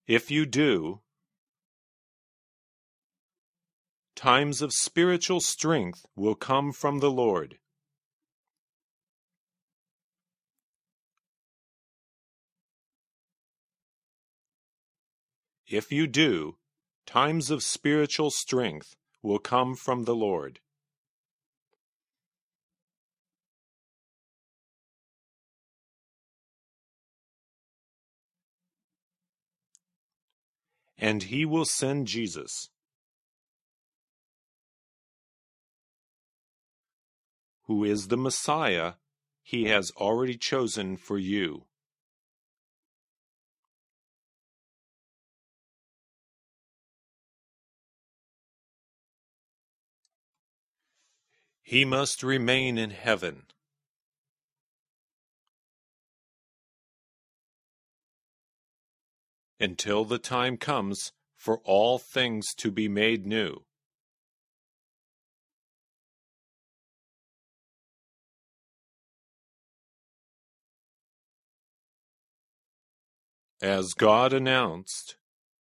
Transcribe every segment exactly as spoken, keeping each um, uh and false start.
If you do, times of spiritual strength will come from the Lord. If you do, times of spiritual strength will come from the Lord. And he will send Jesus, who is the Messiah he has already chosen for you. He must remain in heaven until the time comes for all things to be made new. As God announced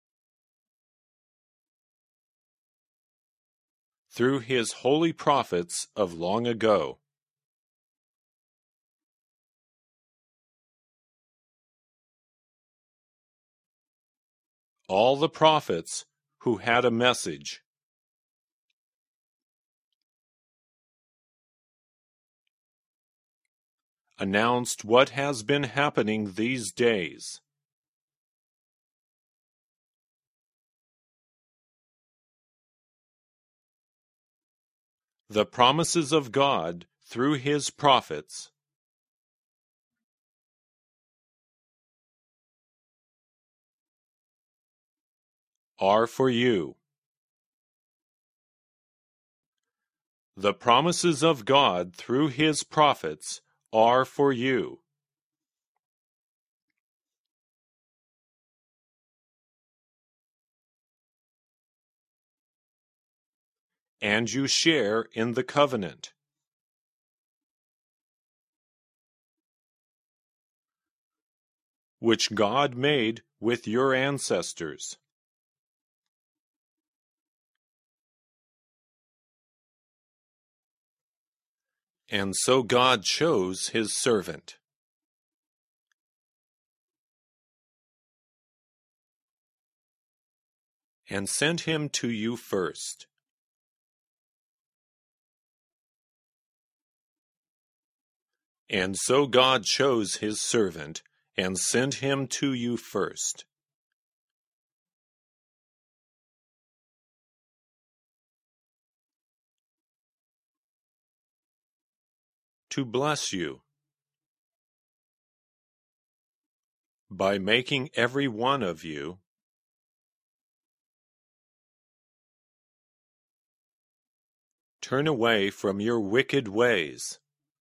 through his holy prophets of long ago. All the prophets who had a message announced what has been happening these days. The promises of God through his prophets are for you. The promises of God through his prophets are for you. And you share in the covenant, which God made with your ancestors. And so God chose his servant, and sent him to you first. And so God chose his servant, and sent him to you first. To bless you, by making every one of you turn away from your wicked ways.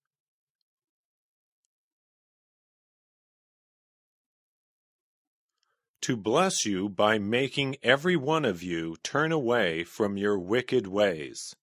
To bless you by making every one of you turn away from your wicked ways.